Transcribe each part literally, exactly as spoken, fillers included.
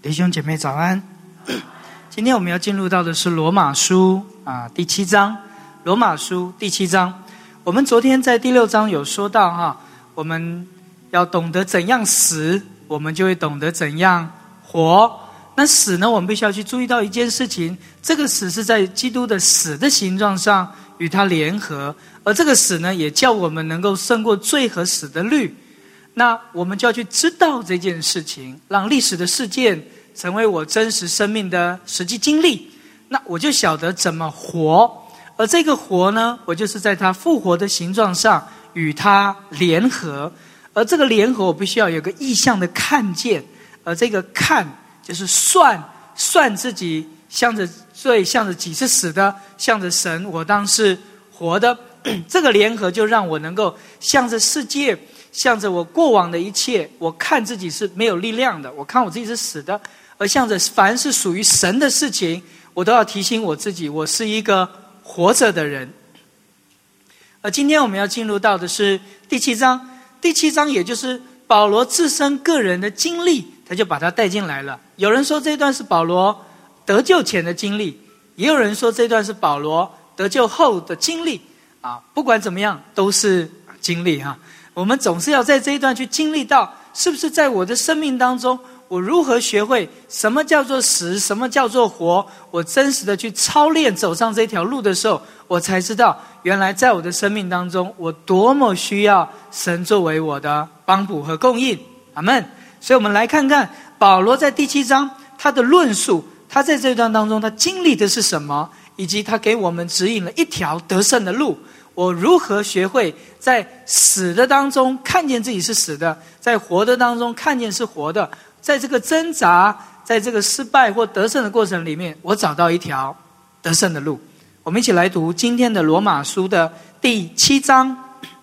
弟兄姐妹早安。今天我们要进入到的是罗马书啊第七章。罗马书第七章，我们昨天在第六章有说到哈，我们要懂得怎样死，我们就会懂得怎样活。那死呢，我们必须要去注意到一件事情，这个死是在基督的死的形状上与他联合，而这个死呢，也叫我们能够胜过罪和死的律。那我们就要去知道这件事情，让历史的事件成为我真实生命的实际经历，那我就晓得怎么活。而这个活呢，我就是在他复活的形状上与他联合。而这个联合，我必须要有个意象的看见，而这个看就是算算自己向着罪，向着己是死的，向着神我当是活的。这个联合就让我能够向着世界，向着我过往的一切，我看自己是没有力量的，我看我自己是死的，而向着凡是属于神的事情，我都要提醒我自己，我是一个活着的人。而今天我们要进入到的是第七章，第七章也就是保罗自身个人的经历，他就把它带进来了。有人说这段是保罗得救前的经历，也有人说这段是保罗得救后的经历啊，不管怎么样都是经历哈。我们总是要在这一段去经历到，是不是在我的生命当中，我如何学会什么叫做死，什么叫做活，我真实的去操练走上这条路的时候，我才知道原来在我的生命当中，我多么需要神作为我的帮补和供应。阿们。所以我们来看看保罗在第七章他的论述，他在这段当中他经历的是什么，以及他给我们指引了一条得胜的路。我如何学会在死的当中看见自己是死的，在活的当中看见是活的，在这个挣扎，在这个失败或得胜的过程里面，我找到一条得胜的路。我们一起来读今天的罗马书的第七章。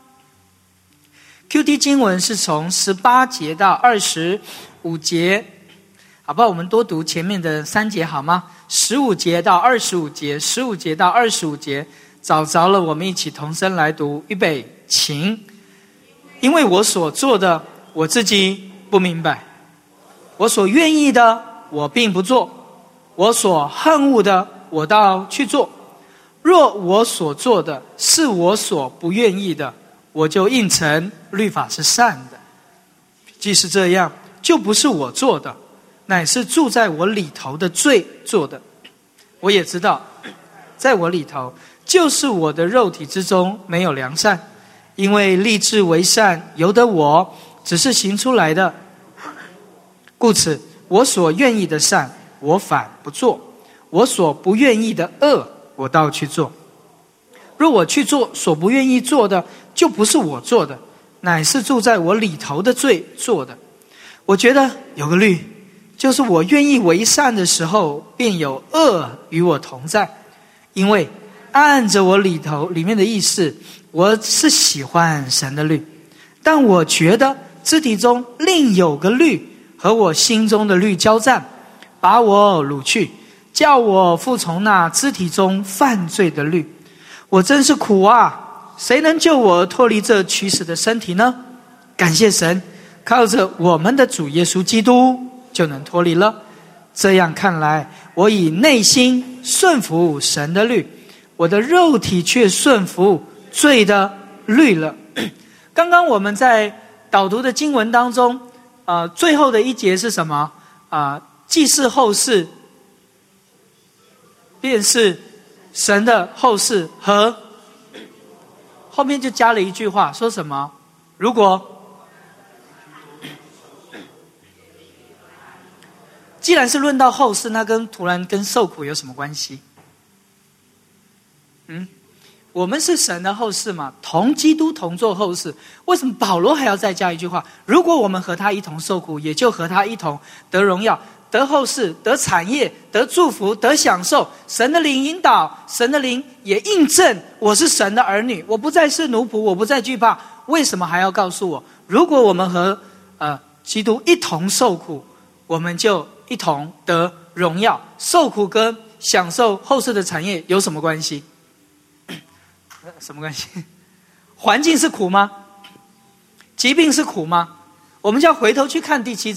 Q T 经文是从十八节到二十五节，好不好？我们多读前面的三节好吗？十五节到二十五节，十五节到二十五节，找着了，我们一起同声来读。预备，请。因为我所做的，我自己不明白；我所愿意的，我并不做；我所恨恶的，我倒去做。若我所做的是我所不愿意的，我就应承律法是善的。既是这样，就不是我做的，乃是住在我里头的罪做的。我也知道，在我里头，就是我的肉体之中没有良善，因为立志为善由得我，只是行出来的。故此，我所愿意的善，我反不做；我所不愿意的恶，我倒去做。若我去做所不愿意做的，就不是我做的，乃是住在我里头的罪做的。我觉得有个律，就是我愿意为善的时候，便有恶与我同在。因为按着我里头里面的意思，我是喜欢神的律，但我觉得肢体中另有个律和我心中的律交战，把我掳去，叫我服从那肢体中犯罪的律。我真是苦啊！谁能救我脱离这驱使的身体呢？感谢神，靠着我们的主耶稣基督就能脱离了。这样看来，我以内心顺服神的律，我的肉体却顺服罪的律了。刚刚我们在导读的经文当中，呃，最后的一节是什么？啊、呃，既是后世，便是神的后世，和后面就加了一句话，说什么？如果既然是论到后世，那跟突然跟受苦有什么关系？嗯，我们是神的后世嘛，同基督同作后世。为什么保罗还要再加一句话？如果我们和他一同受苦，也就和他一同得荣耀，得后世，得产业，得祝福，得享受。神的灵引导，神的灵也印证我是神的儿女，我不再是奴仆，我不再惧怕。为什么还要告诉我，如果我们和呃基督一同受苦，我们就一同得荣耀？受苦跟享受后世的产业有什么关系？什么关系？环境是苦吗？疾病是苦吗？我们就要回头去看第七章。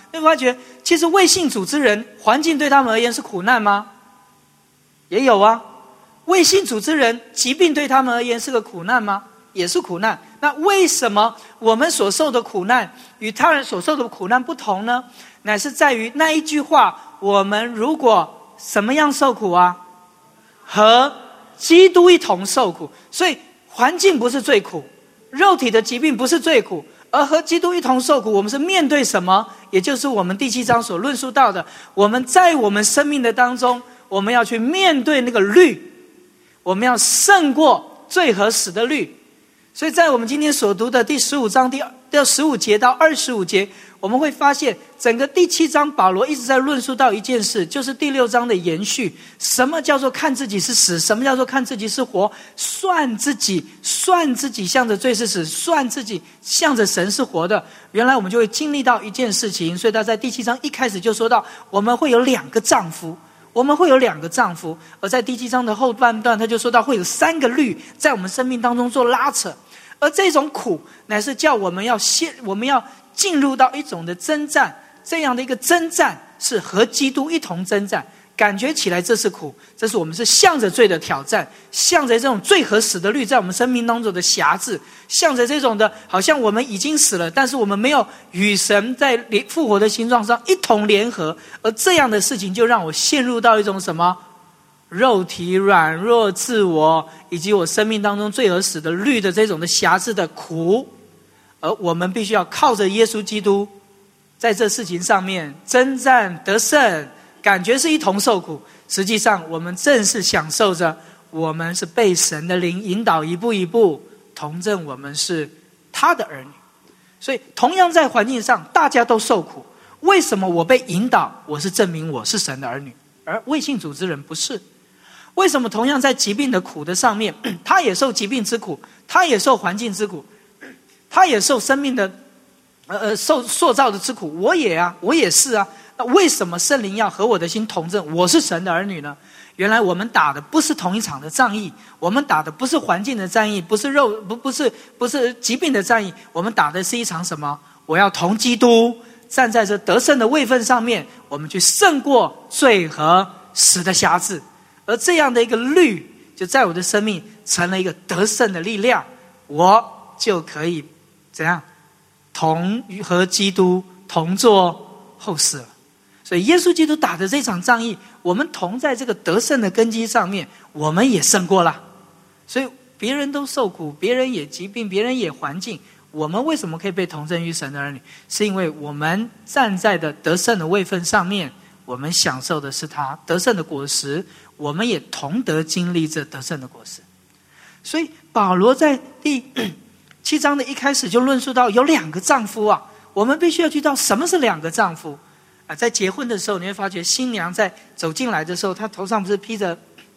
你会发觉，其实未信主之人，环境对他们而言是苦难吗？也有啊。未信主之人，疾病对他们而言是个苦难吗？也是苦难。那为什么我们所受的苦难与他人所受的苦难不同呢？乃是在于那一句话：我们如果什么样受苦啊？和基督一同受苦。所以环境不是最苦，肉体的疾病不是最苦，而和基督一同受苦，我们是面对什么？也就是我们第七章所论述到的，我们在我们生命的当中，我们要去面对那个律，我们要胜过罪和死的律。所以在我们今天所读的第十五章第第十五节到二十五节，我们会发现整个第七章保罗一直在论述到一件事，就是第六章的延续。什么叫做看自己是死？什么叫做看自己是活？算自己，算自己向着罪是死，算自己向着神是活的。原来我们就会经历到一件事情，所以他在第七章一开始就说到，我们会有两个丈夫。我们会有两个丈夫，而在第七章的后半段，他就说到会有三个律在我们生命当中做拉扯，而这种苦乃是叫我们要先，我们要进入到一种的征战，这样的一个征战是和基督一同征战，感觉起来这是苦，这是我们是向着罪的挑战，向着这种罪和死的律在我们生命当中的辖制，向着这种的好像我们已经死了，但是我们没有与神在复活的形状上一同联合，而这样的事情就让我陷入到一种什么肉体软弱自我以及我生命当中罪和死的律的这种的辖制的苦，而我们必须要靠着耶稣基督在这事情上面征战得胜，感觉是一同受苦，实际上我们正是享受着我们是被神的灵引导一步一步同证我们是他的儿女。所以同样在环境上大家都受苦，为什么我被引导？我是证明我是神的儿女，而未信主之人不是。为什么同样在疾病的苦的上面，他也受疾病之苦，他也受环境之苦，他也受生命的呃受塑造的之苦，我也啊，我也是啊。那为什么圣灵要和我的心同证我是神的儿女呢？原来我们打的不是同一场的仗义，我们打的不是环境的战役，不是肉不不是不是疾病的战役，我们打的是一场什么？我要同基督站在这得胜的位分上面，我们去胜过罪和死的辖制。而这样的一个律就在我的生命成了一个得胜的力量，我就可以怎样同和基督同作后事了。所以耶稣基督打的这场仗义，我们同在这个得胜的根基上面，我们也胜过了。所以别人都受苦，别人也疾病，别人也环境，我们为什么可以被同证于神的儿女？是因为我们站在的得胜的位分上面，我们享受的是他得胜的果实，我们也同得经历这得胜的果实。所以保罗在第七章的一开始就论述到有两个丈夫啊，我们必须要知道什么是两个丈夫啊。在结婚的时候，你会发觉新娘在走进来的时候，她头上不是披着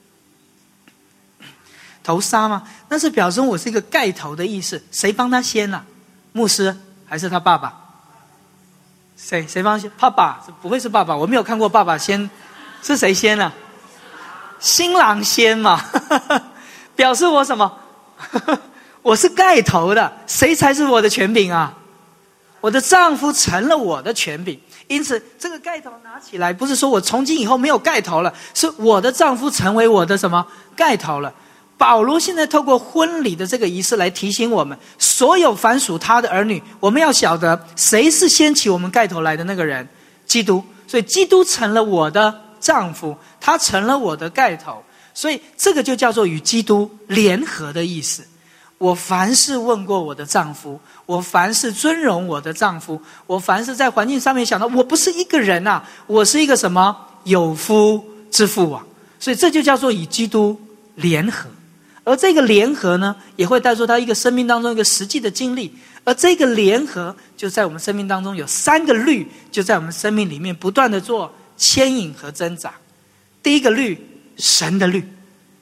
头纱吗？那是表示我是一个盖头的意思。谁帮她掀啊？牧师还是她爸爸？谁谁帮掀？爸爸？不会是爸爸，我没有看过爸爸掀，是谁掀啊？新郎掀嘛，表示我什么？我是盖头的，谁才是我的权柄啊？我的丈夫成了我的权柄。因此这个盖头拿起来，不是说我从今以后没有盖头了，是我的丈夫成为我的什么盖头了。保罗现在透过婚礼的这个仪式来提醒我们，所有凡属他的儿女，我们要晓得谁是掀起我们盖头来的那个人，基督。所以基督成了我的丈夫，他成了我的盖头，所以这个就叫做与基督联合的意思。我凡事问过我的丈夫，我凡事尊荣我的丈夫，我凡事在环境上面想到我不是一个人啊，我是一个什么有夫之妇啊。所以这就叫做与基督联合。而这个联合呢，也会带出他一个生命当中一个实际的经历。而这个联合就在我们生命当中有三个律，就在我们生命里面不断的做牵引和挣扎。第一个律，神的律。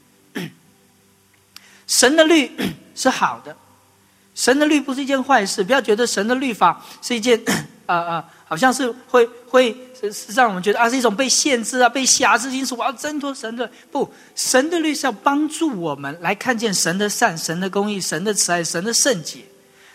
神的律是好的，神的律不是一件坏事。不要觉得神的律法是一件呃呃，好像是会会是让我们觉得啊是一种被限制啊、被辖制，因此我要挣脱神的。不，神的律是要帮助我们来看见神的善、神的公义、神的慈爱、神的圣洁。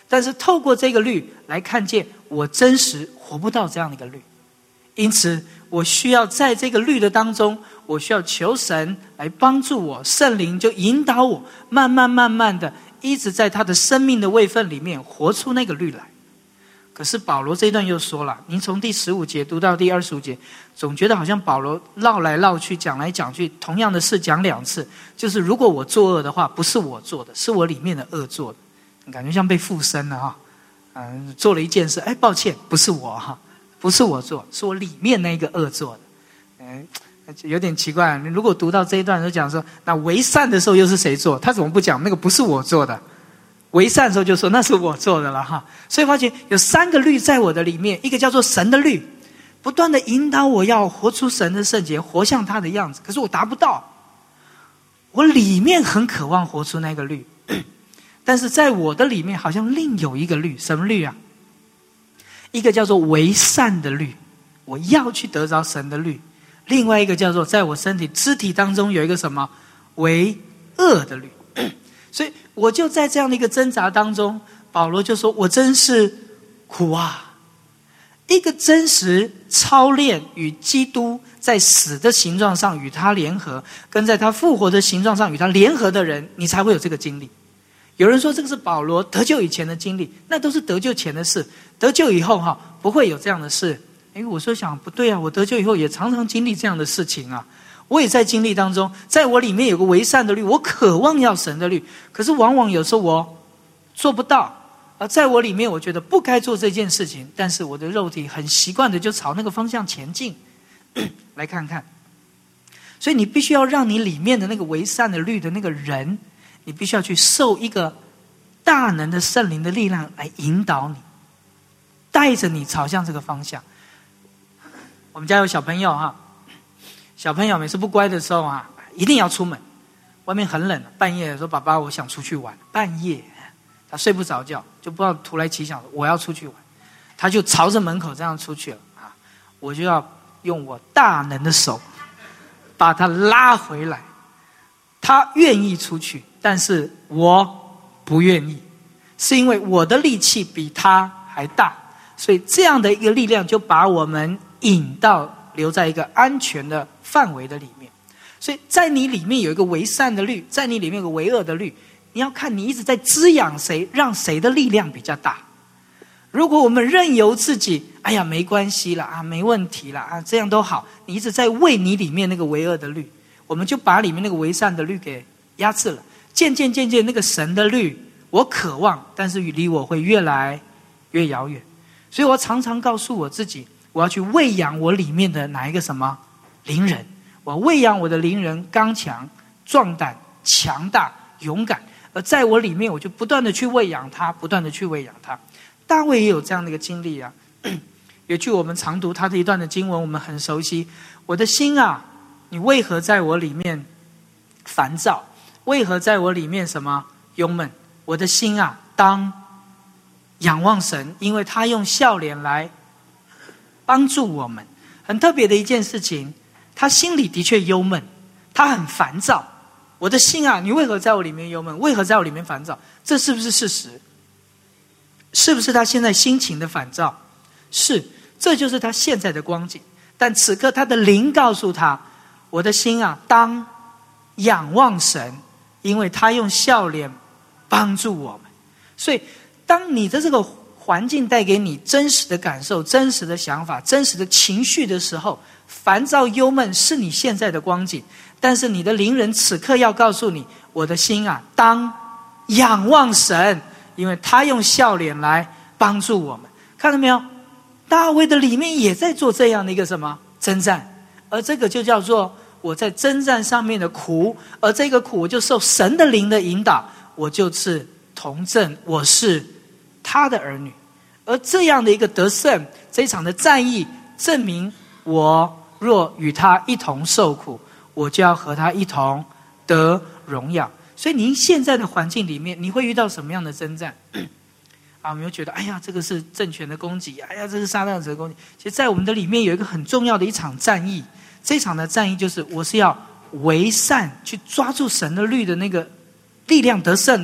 但是透过这个律来看见我真实活不到这样的一个律，因此我需要在这个律的当中，我需要求神来帮助我，圣灵就引导我，慢慢慢慢的一直在他的生命的位分里面活出那个律来。可是保罗这一段又说了，您从第十五节读到第二十五节，总觉得好像保罗绕来绕去，讲来讲去，同样的事讲两次，就是如果我作恶的话，不是我做的，是我里面的恶做的，感觉像被附身了哈。嗯，做了一件事，哎，抱歉，不是我哈，不是我做，是我里面那个恶做的。嗯，有点奇怪。如果读到这一段就讲说，那为善的时候又是谁做？他怎么不讲那个不是我做的？为善的时候就说那是我做的了哈。所以发觉有三个律在我的里面，一个叫做神的律，不断的引导我要活出神的圣洁，活像他的样子，可是我达不到。我里面很渴望活出那个律，但是在我的里面好像另有一个律。什么律啊？一个叫做为善的律，我要去得着神的律；另外一个叫做在我身体肢体当中有一个什么为恶的律。所以我就在这样的一个挣扎当中，保罗就说我真是苦啊。一个真实操练与基督在死的形状上与他联合，跟在他复活的形状上与他联合的人，你才会有这个经历。有人说这个是保罗得救以前的经历，那都是得救前的事，得救以后哈不会有这样的事。诶，我说想不对啊，我得救以后也常常经历这样的事情啊，我也在经历当中，在我里面有个为善的律，我渴望要神的律，可是往往有时候我做不到。而在我里面我觉得不该做这件事情，但是我的肉体很习惯的就朝那个方向前进。来看看，所以你必须要让你里面的那个为善的律的那个人，你必须要去受一个大能的圣灵的力量来引导你，带着你朝向这个方向。我们家有小朋友哈，小朋友每次不乖的时候啊，一定要出门，外面很冷，半夜说爸爸我想出去玩，半夜他睡不着觉，就不知道突来奇想我要出去玩，他就朝着门口这样出去了啊！我就要用我大能的手把他拉回来。他愿意出去，但是我不愿意，是因为我的力气比他还大，所以这样的一个力量就把我们引到留在一个安全的范围的里面。所以在你里面有一个为善的律，在你里面有个为恶的律，你要看你一直在滋养谁，让谁的力量比较大。如果我们任由自己，哎呀没关系啦啊，没问题啦啊，这样都好，你一直在为你里面那个为恶的律，我们就把里面那个为善的律给压制了。渐渐渐渐那个神的律我渴望，但是离我会越来越遥远。所以我常常告诉我自己，我要去喂养我里面的哪一个什么灵人，我喂养我的灵人刚强壮胆强大勇敢，而在我里面我就不断的去喂养他，不断的去喂养他。大卫也有这样的一个经历啊。有句我们常读他的一段的经文，我们很熟悉，我的心啊，你为何在我里面烦躁，为何在我里面什么忧闷？我的心啊，当仰望神，因为他用笑脸来帮助我们。很特别的一件事情，他心里的确忧闷，他很烦躁。我的心啊，你为何在我里面忧闷？为何在我里面烦躁？这是不是事实？是不是他现在心情的烦躁？是，这就是他现在的光景。但此刻他的灵告诉他，我的心啊，当仰望神，因为他用笑脸帮助我们。所以当你的这个环境带给你真实的感受、真实的想法、真实的情绪的时候，烦躁忧闷是你现在的光景，但是你的灵人此刻要告诉你，我的心啊，当仰望神，因为他用笑脸来帮助我们。看到没有？大卫的里面也在做这样的一个什么征战，而这个就叫做我在征战上面的苦，而这个苦我就受神的灵的引导，我就是同证我是他的儿女。而这样的一个得胜，这一场的战役证明，我若与他一同受苦，我就要和他一同得荣耀。所以您现在的环境里面，你会遇到什么样的征战？啊，我们又觉得，哎呀，这个是政权的攻击，哎呀，这是撒旦者的攻击。其实在我们的里面有一个很重要的一场战役，这场的战役就是我是要为善去抓住神的律的那个力量得胜的，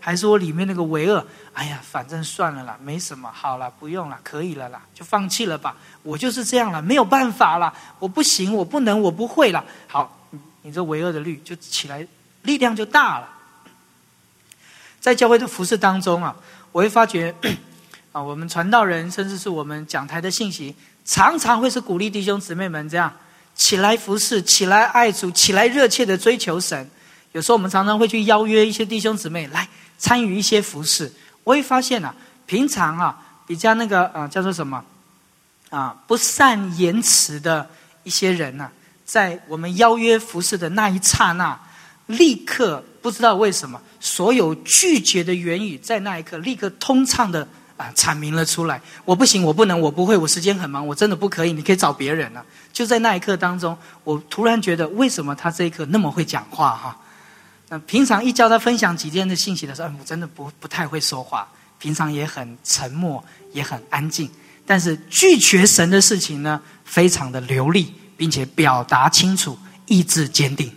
还是我里面那个为恶？哎呀，反正算了啦，没什么，好了，不用了，可以了啦，就放弃了吧。我就是这样了，没有办法了，我不行，我不能，我不会了。好，你这为恶的律就起来，力量就大了。在教会的服事当中啊，我会发觉啊，我们传道人，甚至是我们讲台的信息，常常会是鼓励弟兄姊妹们这样起来服事，起来爱主，起来热切的追求神。有时候我们常常会去邀约一些弟兄姊妹来参与一些服事。我会发现啊，平常啊比较那个呃叫做什么啊不善言辞的一些人啊，在我们邀约服事的那一刹那，立刻不知道为什么，所有拒绝的言语在那一刻立刻通畅的啊阐明了出来。我不行，我不能，我不会，我时间很忙，我真的不可以，你可以找别人了。就在那一刻当中，我突然觉得为什么他这一刻那么会讲话哈？那平常一教他分享几天的信息的时候，我真的不不太会说话，平常也很沉默，也很安静。但是拒绝神的事情呢，非常的流利，并且表达清楚，意志坚定。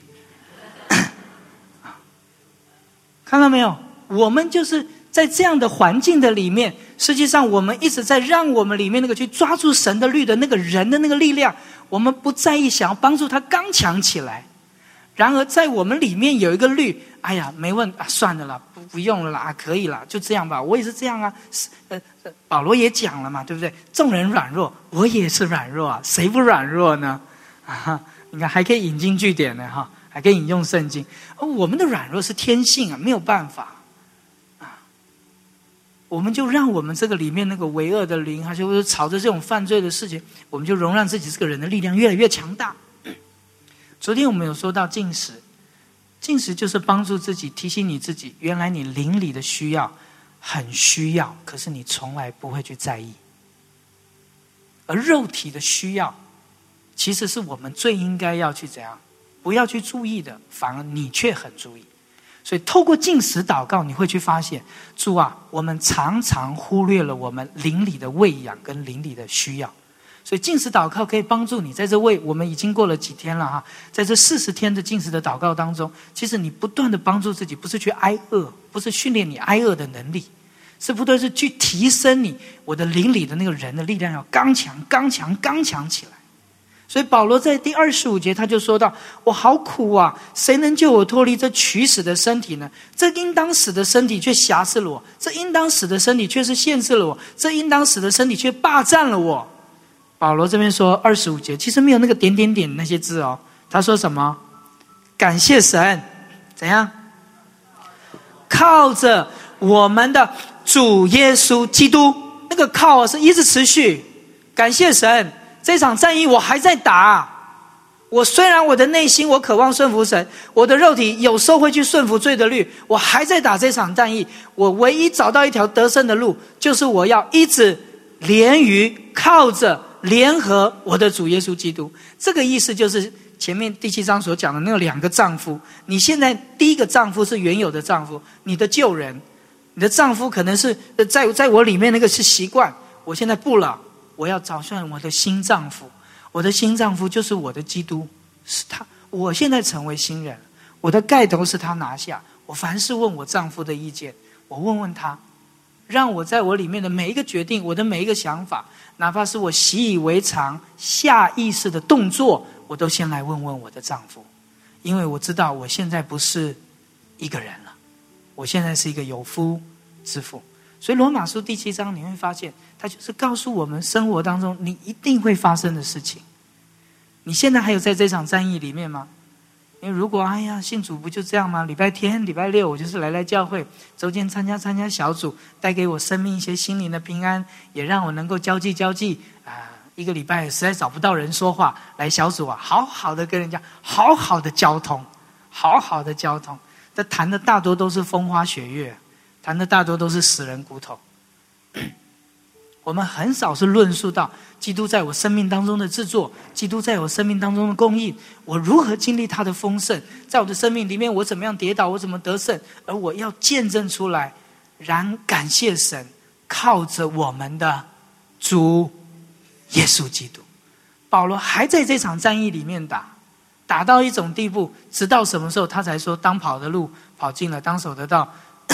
看到没有？我们就是在这样的环境的里面，实际上我们一直在让我们里面那个去抓住神的律的那个人的那个力量，我们不在意想要帮助他刚强起来。然而在我们里面有一个律，哎呀，没问啊，算了啦，不不用了啦，啊，可以啦，就这样吧，我也是这样啊。呃，保罗也讲了嘛，对不对？众人软弱，我也是软弱啊，谁不软弱呢？啊，你看还可以引经据典呢，哈，还可以引用圣经。哦，我们的软弱是天性啊，没有办法啊。我们就让我们这个里面那个为恶的灵，还是朝着这种犯罪的事情，我们就容让自己这个人的力量越来越强大。昨天我们有说到禁食，禁食就是帮助自己，提醒你自己，原来你灵里的需要很需要，可是你从来不会去在意。而肉体的需要，其实是我们最应该要去怎样，不要去注意的，反而你却很注意。所以透过禁食祷告，你会去发现，主啊，我们常常忽略了我们灵里的喂养跟灵里的需要。所以禁食祷告可以帮助你，在这位我们已经过了几天了哈，在这四十天的禁食的祷告当中，其实你不断的帮助自己，不是去挨饿，不是训练你挨饿的能力，是不断是去提升你我的灵里的那个人的力量要刚强、刚强、刚强起来。所以保罗在第二十五节他就说到：我好苦啊，谁能救我脱离这取死的身体呢？这应当死的身体却辖制了我，这应当死的身体却是限制了我，这应当死的身体却霸占了我。保罗这边说二十五节，其实没有那个点点点那些字哦。他说什么？感谢神，怎样？靠着我们的主耶稣基督，那个靠是一直持续。感谢神，这场战役我还在打。我虽然我的内心我渴望顺服神，我的肉体有时候会去顺服罪的律，我还在打这场战役。我唯一找到一条得胜的路，就是我要一直连于靠着联合我的主耶稣基督。这个意思就是前面第七章所讲的那个两个丈夫。你现在第一个丈夫是原有的丈夫，你的旧人，你的丈夫可能是在在我里面那个是习惯，我现在不了，我要找算我的新丈夫。我的新丈夫就是我的基督，是他。我现在成为新人，我的盖头是他拿下。我凡是问我丈夫的意见，我问问他，让我在我里面的每一个决定，我的每一个想法，哪怕是我习以为常下意识的动作，我都先来问问我的丈夫。因为我知道我现在不是一个人了，我现在是一个有夫之妇。所以罗马书第七章你会发现，它就是告诉我们生活当中你一定会发生的事情。你现在还有在这场战役里面吗？因为如果哎呀信主不就这样吗？礼拜天礼拜六我就是来来教会，周间参加参加小组，带给我生命一些心灵的平安，也让我能够交际交际啊、呃。一个礼拜实在找不到人说话，来小组啊，好好的跟人家好好的交通，好好的交通。这谈的大多都是风花雪月，谈的大多都是死人骨头。我们很少是论述到基督在我生命当中的制作，基督在我生命当中的供应，我如何经历他的丰盛，在我的生命里面我怎么样跌倒，我怎么得胜，而我要见证出来，然感谢神，靠着我们的主耶稣基督。保罗还在这场战役里面打，打到一种地步，直到什么时候他才说当跑的路跑尽了，当走的道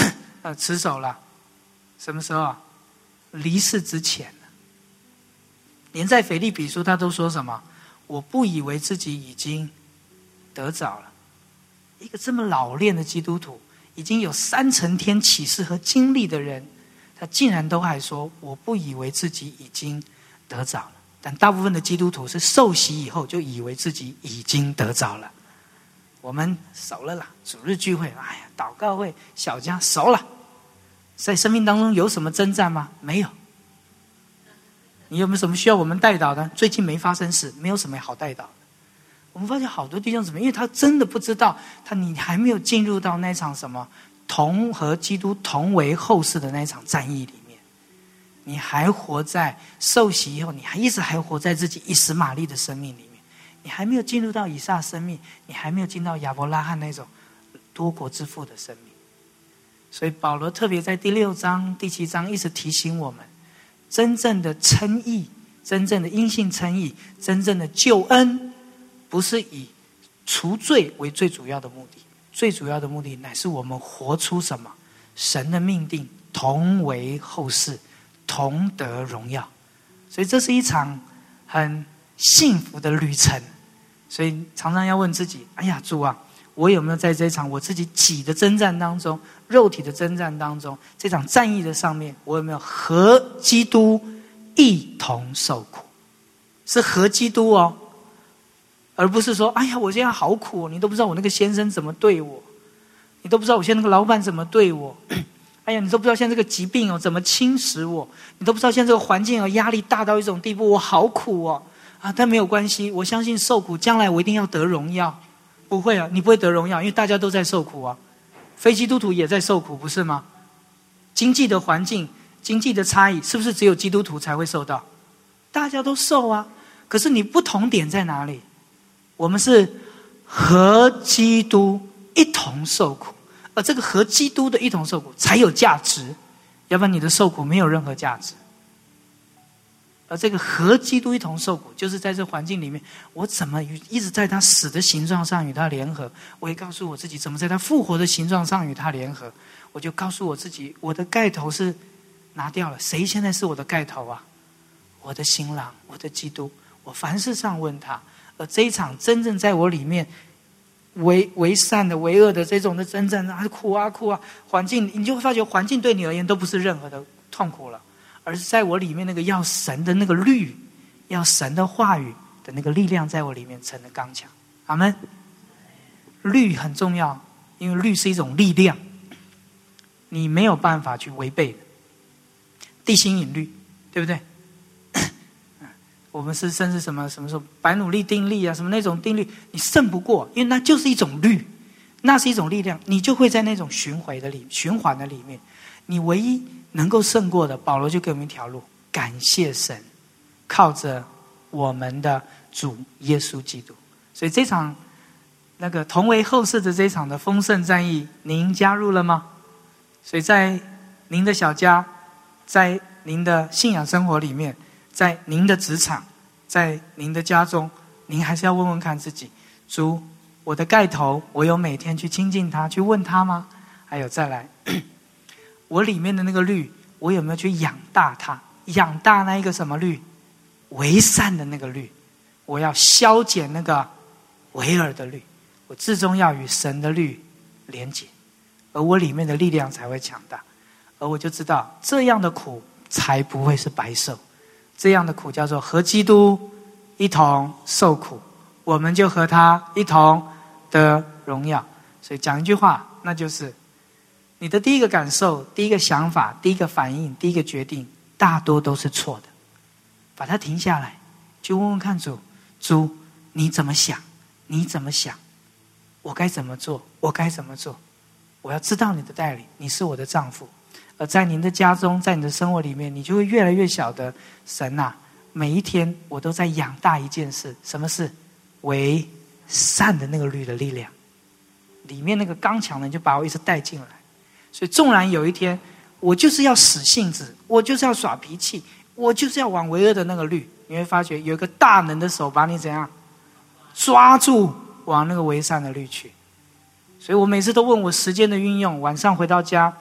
呃持守了。什么时候啊？离世之前。连在腓立比书他都说什么？我不以为自己已经得着了。一个这么老练的基督徒，已经有三层天启示和经历的人，他竟然都还说我不以为自己已经得着了。但大部分的基督徒是受洗以后就以为自己已经得着了。我们熟了啦，主日聚会，哎呀，祷告会，小家熟了。在生命当中有什么征战吗？没有。你有没有什么需要我们带导的？最近没发生事，没有什么好带导的。我们发现好多弟兄姊妹，因为他真的不知道，他你还没有进入到那场什么同和基督同为后世的那一场战役里面，你还活在受洗以后，你还一直还活在自己一时玛丽的生命里面，你还没有进入到以撒生命，你还没有进到亚伯拉罕那种多国之父的生命。所以保罗特别在第六章、第七章一直提醒我们，真正的称义，真正的因信称义，真正的救恩，不是以除罪为最主要的目的，最主要的目的乃是我们活出什么？神的命定，同为后世，同得荣耀。所以这是一场很幸福的旅程。所以常常要问自己，哎呀，主啊，我有没有在这场我自己己的征战当中，肉体的征战当中，这场战役的上面，我有没有和基督一同受苦？是和基督哦，而不是说，哎呀，我现在好苦，你都不知道我那个先生怎么对我，你都不知道我现在那个老板怎么对我，哎呀，你都不知道现在这个疾病哦怎么侵蚀我，你都不知道现在这个环境哦压力大到一种地步，我好苦哦啊！但没有关系，我相信受苦，将来我一定要得荣耀。不会啊，你不会得荣耀，因为大家都在受苦啊，非基督徒也在受苦，不是吗？经济的环境、经济的差异，是不是只有基督徒才会受到？大家都受啊，可是你不同点在哪里？我们是和基督一同受苦，而这个和基督的一同受苦才有价值，要不然你的受苦没有任何价值。而这个和基督一同受苦，就是在这环境里面，我怎么一直在他死的形状上与他联合，我也告诉我自己怎么在他复活的形状上与他联合。我就告诉我自己，我的盖头是拿掉了，谁现在是我的盖头啊？我的新郎，我的基督。我凡事上问他，而这一场真正在我里面为为善的为恶的这种的征战啊，苦啊苦啊，环境你就会发觉环境对你而言都不是任何的痛苦了，而是在我里面那个要神的那个律，要神的话语的那个力量在我里面成了刚强。阿们。律很重要，因为律是一种力量，你没有办法去违背的。地心引律，对不对？我们是甚至什么什么时候白努力定律啊，什么那种定律，你胜不过，因为那就是一种律，那是一种力量，你就会在那种循环的里循环的里面，你唯一能够胜过的，保罗就给我们一条路，感谢神，靠着我们的主耶稣基督。所以这场那个同为后世的这场的丰盛战役，您加入了吗？所以在您的小家，在您的信仰生活里面，在您的职场，在您的家中，您还是要问问看自己，主，我的盖头，我有每天去亲近他，去问他吗？还有再来，我里面的那个律，我有没有去养大它？养大那一个什么律？为善的那个律。我要消减那个为恶的律。我至终要与神的律连结，而我里面的力量才会强大。而我就知道，这样的苦才不会是白受。这样的苦叫做和基督一同受苦，我们就和他一同得荣耀。所以讲一句话，那就是你的第一个感受、第一个想法、第一个反应、第一个决定，大多都是错的。把它停下来，去问问看主，主你怎么想？你怎么想？我该怎么做？我该怎么做？我要知道你的带领，你是我的丈夫。而在您的家中，在你的生活里面，你就会越来越晓得，神啊，每一天我都在养大一件事，什么事？为善的那个律的力量，里面那个刚强的就把我一直带进来。所以纵然有一天我就是要使性子，我就是要耍脾气，我就是要往为恶的那个律，你会发觉有一个大能的手把你怎样抓住，往那个为善的律去。所以我每次都问我时间的运用，晚上回到家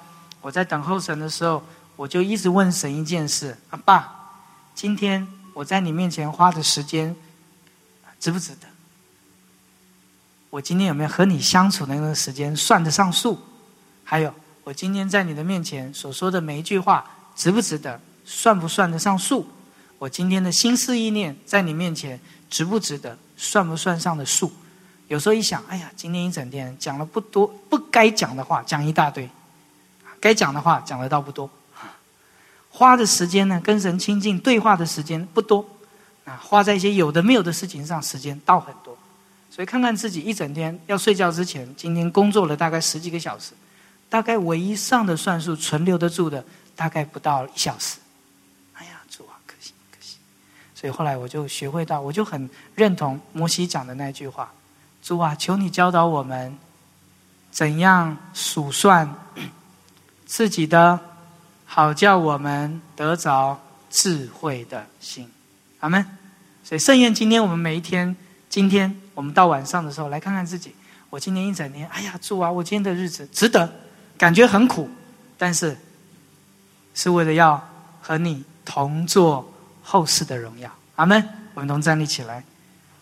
我在等候神的时候，我就一直问神一件事：啊，爸，今天我在你面前花的时间值不值得？我今天有没有和你相处的那个时间算得上数？还有，我今天在你的面前所说的每一句话值不值得？算不算得上数？我今天的心思意念在你面前值不值得？算不算上的数？有时候一想，哎呀，今天一整天讲了不多，不该讲的话讲一大堆，该讲的话讲得倒不多，花的时间呢，跟神亲近对话的时间不多，啊，花在一些有的没有的事情上时间倒很多。所以看看自己一整天要睡觉之前，今天工作了大概十几个小时，大概唯一上的算数存留得住的大概不到一小时。哎呀，主啊，可惜可惜。所以后来我就学会到，我就很认同摩西讲的那句话：主啊，求你教导我们怎样数算自己的，好叫我们得着智慧的心。阿们。所以圣愿今天我们每一天，今天我们到晚上的时候来看看自己，我今天一整天，哎呀，主啊，我今天的日子值得，感觉很苦，但是是为了要和你同做后世的荣耀。阿们。我们同站立起来。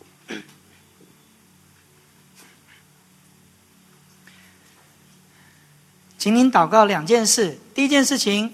请您祷告两件事。第一件事情，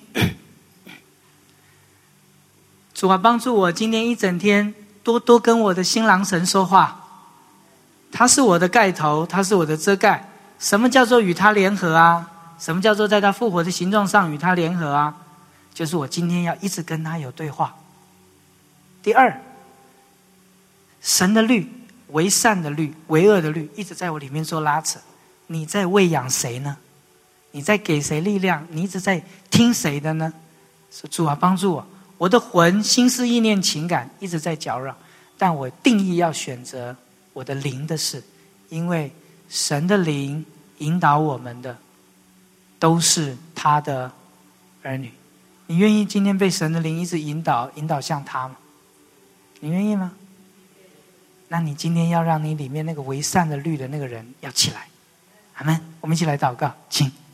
主啊，帮助我今天一整天多多跟我的新郎神说话。他是我的盖头，他是我的遮盖。什么叫做与他联合啊？什么叫做在他复活的形状上与他联合啊？就是我今天要一直跟他有对话。第二，神的律，为善的律，为恶的律，一直在我里面做拉扯。你在喂养谁呢？你在给谁力量？你一直在听谁的呢？说主啊，帮助我，我的魂、心思、意念、情感一直在搅扰，但我定义要选择我的灵的事，因为神的灵引导我们的都是他的儿女。你愿意今天被神的灵一直引导，引导向他吗？你愿意吗？那你今天要让你里面那个为善的律的那个人要起来。阿们。我们一起来祷告，请。